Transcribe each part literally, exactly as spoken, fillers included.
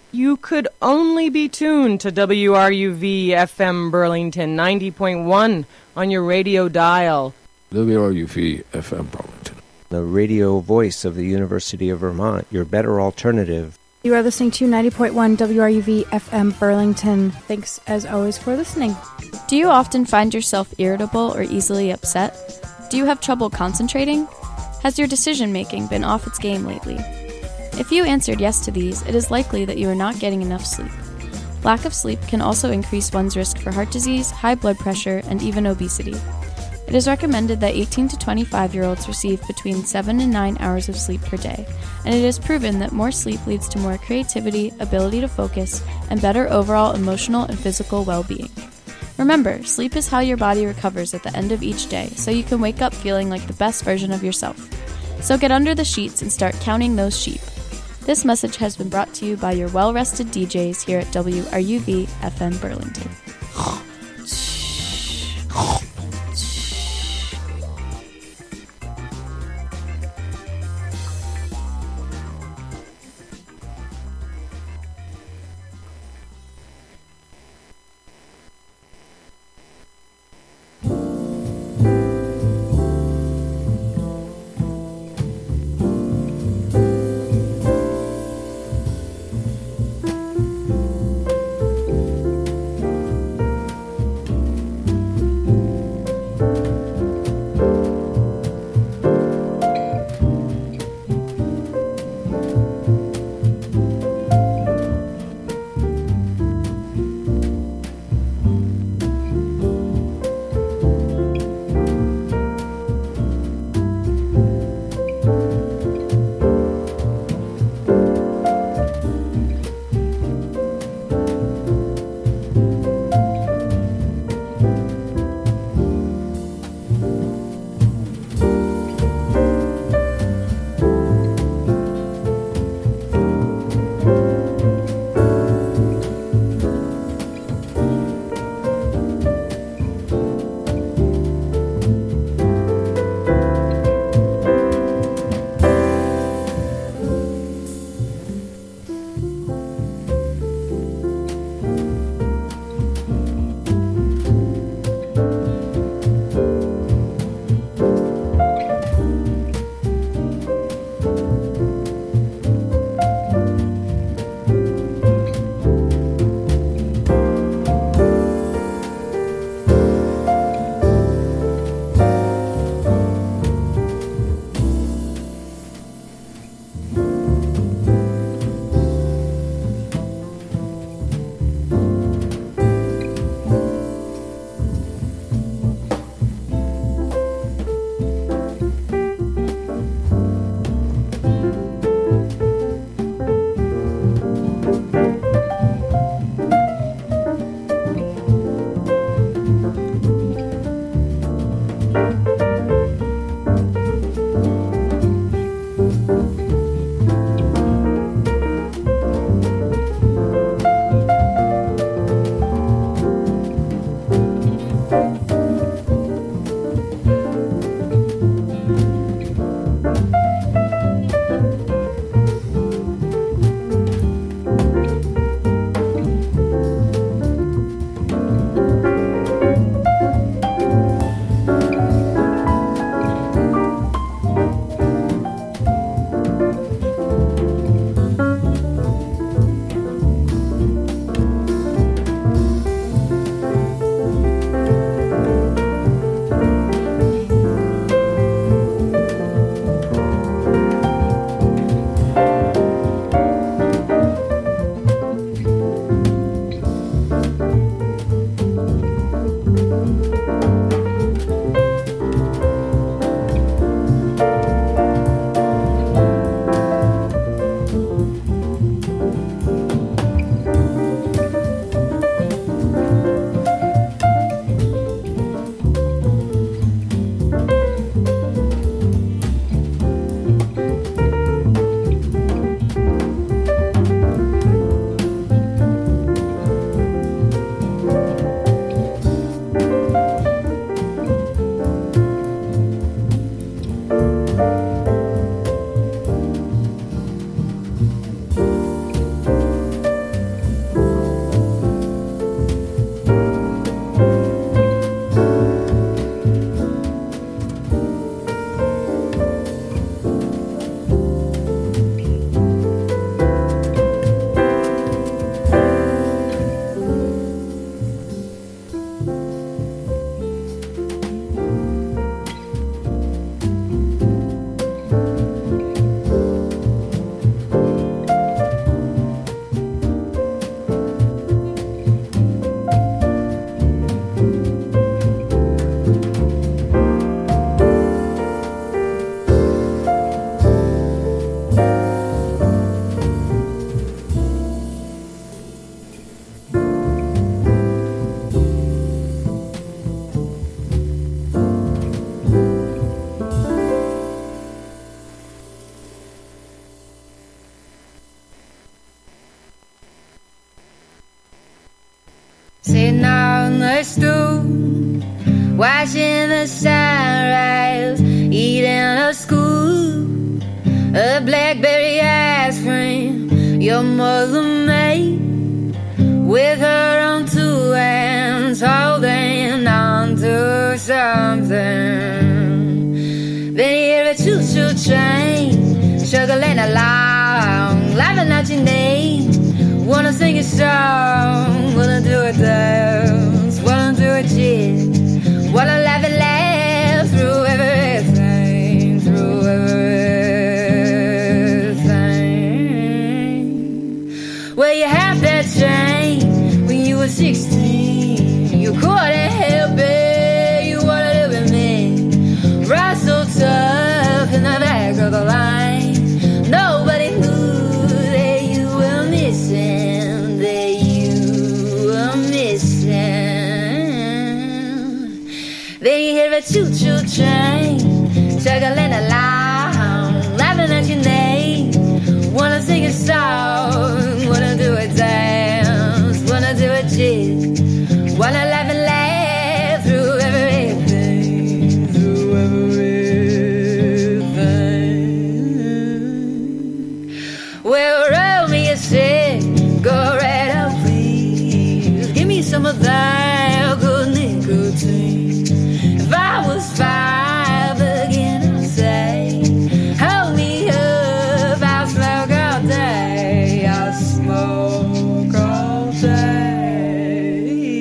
You could only be tuned to W R U V F M Burlington ninety point one on your radio dial. W R U V F M Burlington, the radio voice of the University of Vermont, your better alternative. You are listening to ninety point one W R U V F M Burlington. Thanks, as always, for listening. Do you often find yourself irritable or easily upset? Do you have trouble concentrating? Has your decision-making been off its game lately? If you answered yes to these, it is likely that you are not getting enough sleep. Lack of sleep can also increase one's risk for heart disease, high blood pressure, and even obesity. It is recommended that eighteen to twenty-five-year-olds receive between seven and nine hours of sleep per day, and it is proven that more sleep leads to more creativity, ability to focus, and better overall emotional and physical well-being. Remember, sleep is how your body recovers at the end of each day, so you can wake up feeling like the best version of yourself. So get under the sheets and start counting those sheep. This message has been brought to you by your well-rested D Js here at W R U V F M Burlington. Sitting on the stool, watching the sunrise, eating a scoop of blackberry ice cream your mother made, with her on two hands holding on to something. Then you hear a choo-choo train struggling along, laughing at your name. Wanna sing a song, wanna do a dance, wanna do a jig, wanna laugh and laugh through everything, through everything. Well, you have that train when you were sixteen. You couldn't help it, you wanna live with me. Ride so tough in the back of the line. Nobody knew that you were missing, that you were missing. Then you hear a choo-choo train chugging along, laughing at your name. Wanna sing a song, wanna do a dance, wanna do a jig, wanna laugh and laugh through everything, through everything. Well, roll me a stick, go right up, please. Give me some of that good nicotine. If I was five again, I'd say, hold me up, I'll smoke all day, I'll smoke all day.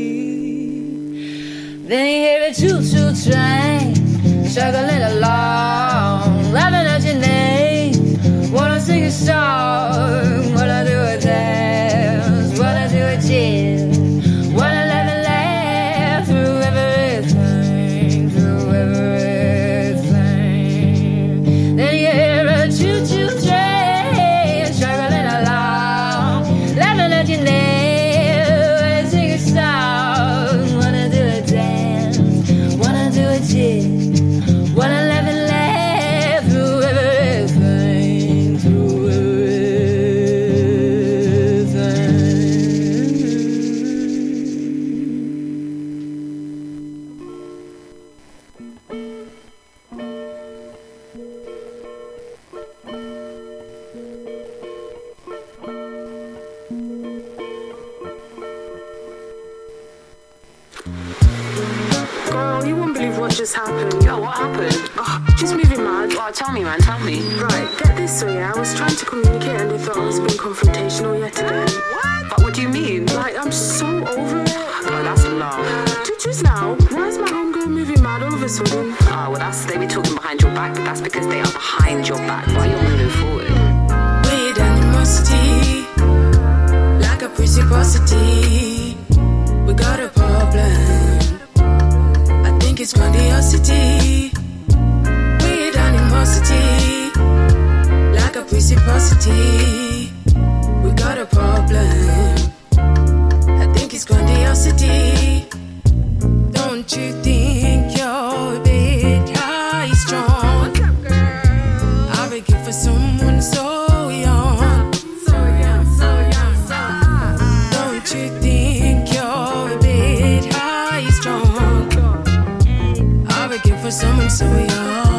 Then you hear a choo-choo train struggling along, laughing at your name. Wanna sing a song, wanna do a dance, wanna do a jig, wanna laugh and laugh through everything, through everything. Then you hear a choo-choo train struggling along, laughing at your name. Wanna sing a song, wanna do a dance, wanna do a jig, wanna laugh and laugh through everything, through Girl, you won't believe what just happened. Yo, what happened? Oh, just moving mad. Oh, tell me, man, tell me. Right, get this way. I was trying to communicate and they thought I was being confrontational yet again. What? But what do you mean? Like, I'm so over it. Oh, that's love. Just, just now, why is my homegirl moving mad all of a sudden? Oh, well, that's, they be talking behind your back, but that's because they are behind your back while you're moving forward. Weird animosity, like a reciprocity. We got a problem. I think it's grandiosity. Weird animosity, like a reciprocity. We got a problem. I think it's grandiosity. Don't you think you're a bit high strong? What's up, girl? I would give for someone so young. So young, so young, so young. Don't you think you're a bit high strong? I would give for someone so young.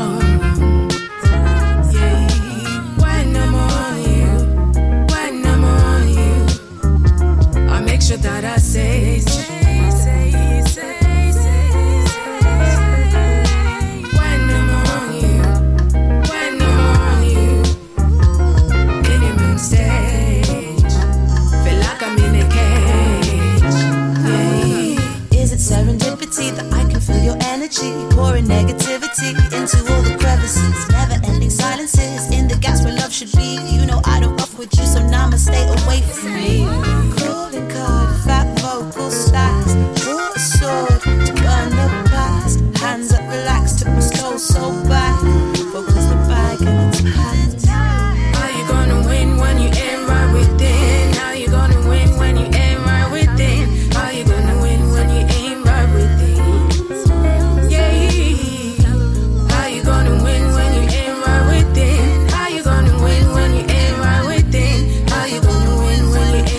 Yeah. When I'm on you, when I'm on you, I make sure that I say, say, say, say, say, say. When I'm on you, when I'm on you, minimum stage, feel like I'm in a cage. Yeah. Is it serendipity that I can feel your energy, pouring negativity into all the crevices, never-ending silences in the gaps where love should be. You know I don't fuck with you, so now I'ma stay away from me. Calling card, fat vocal styles, draw a sword to burn the past. Hands up, relax, took my soul so back. Focus the bag and it's packed. How you gonna win when you ain't right within? How you gonna win when you ain't right within? How you gonna win when you ain't right within? Yeah. How you gonna win when you ain't right within? How you gonna win when you ain't right within? How you gonna win when you ain't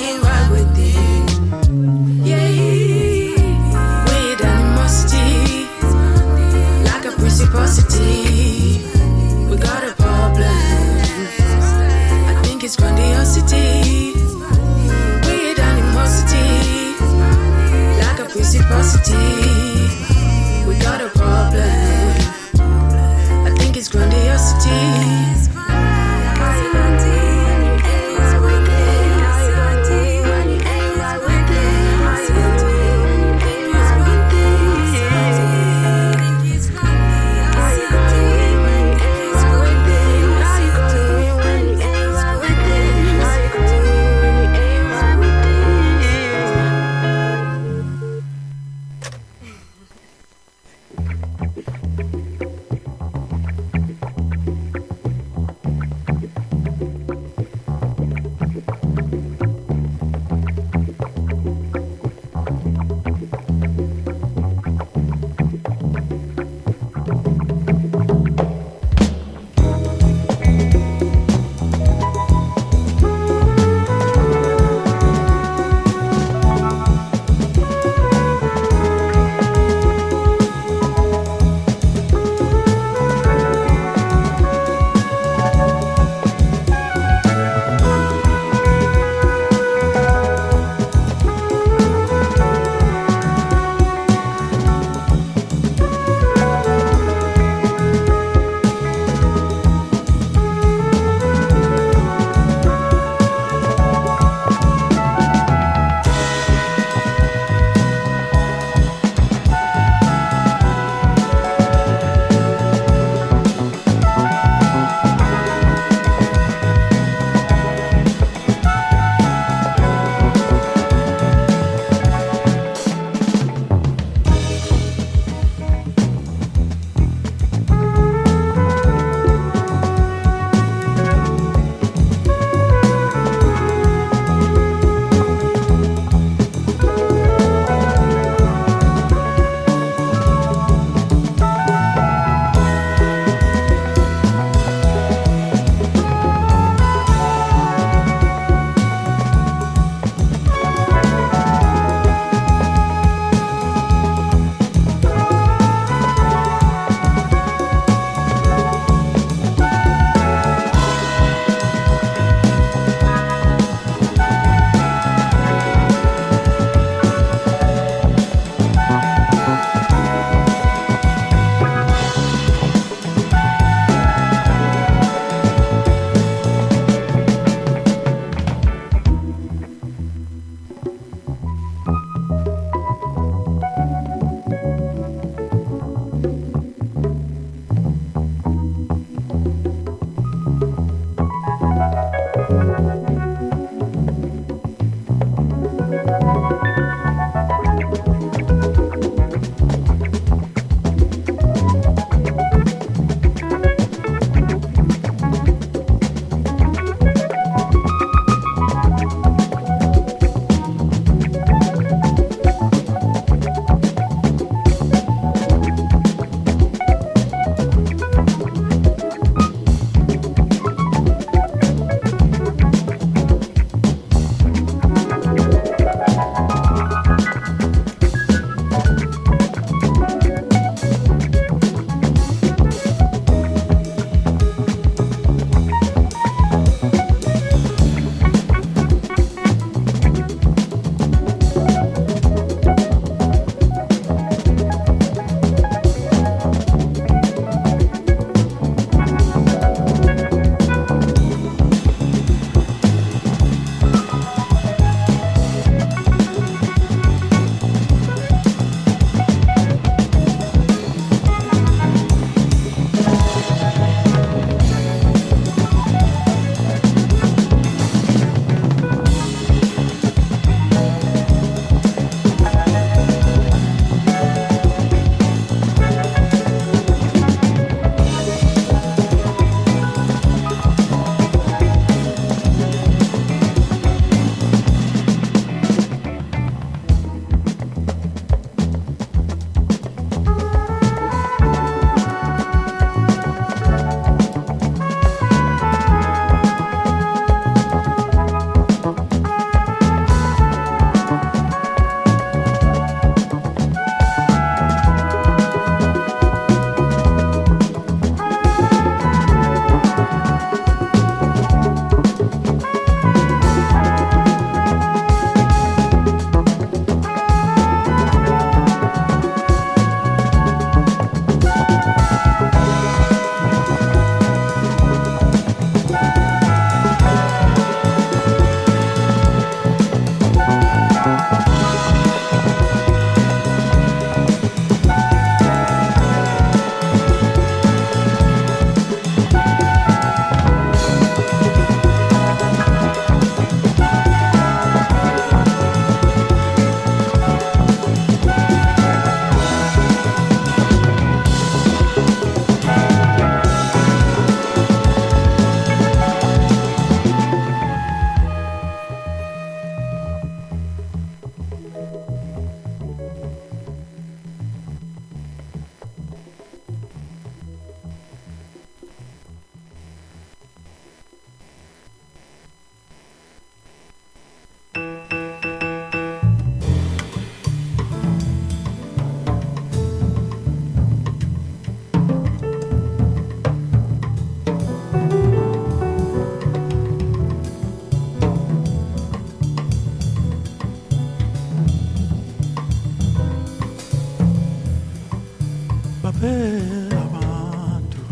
abantu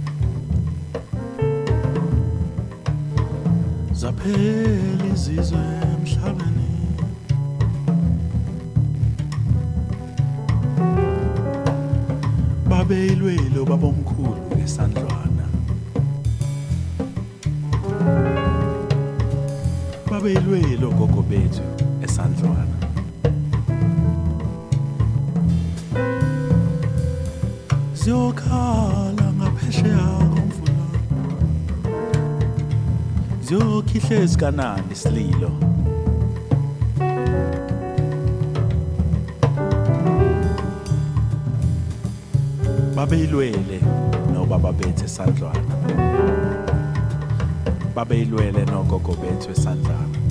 zaphela izizwe emhlabeni babeyilwelo babomkhulu esandlwana babeyilwelo gogo bethu esandlwana ziyokhala ngaphesheya komfula ziyokhihle esikanani isililo babeyilwele nobaba bethu esandlwana babeyilwele nogogo bethu esandlwana